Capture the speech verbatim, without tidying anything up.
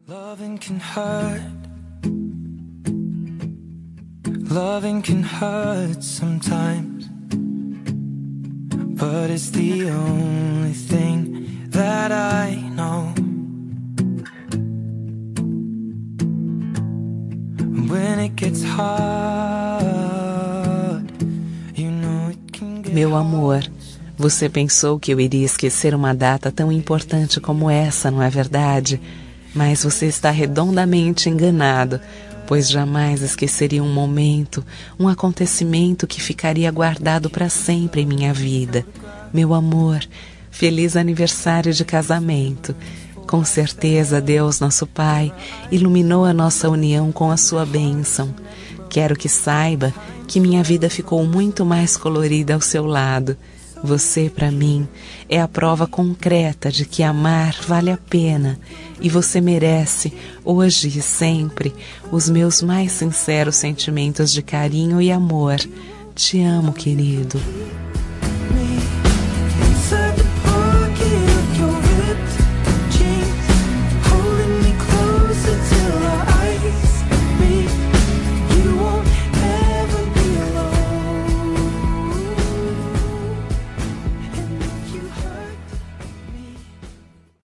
Loving can hurt. Loving can hurt sometimes, but it's the only thing that I know. When it gets hard, you know it can get. Meu amor, você pensou que eu iria esquecer uma data tão importante como essa, não é verdade? Mas você está redondamente enganado, pois jamais esqueceria um momento, um acontecimento que ficaria guardado para sempre em minha vida. Meu amor, feliz aniversário de casamento. Com certeza Deus, nosso Pai, iluminou a nossa união com a sua bênção. Quero que saiba que minha vida ficou muito mais colorida ao seu lado. Você, para mim, é a prova concreta de que amar vale a pena e você merece, hoje e sempre, os meus mais sinceros sentimentos de carinho e amor. Te amo, querido.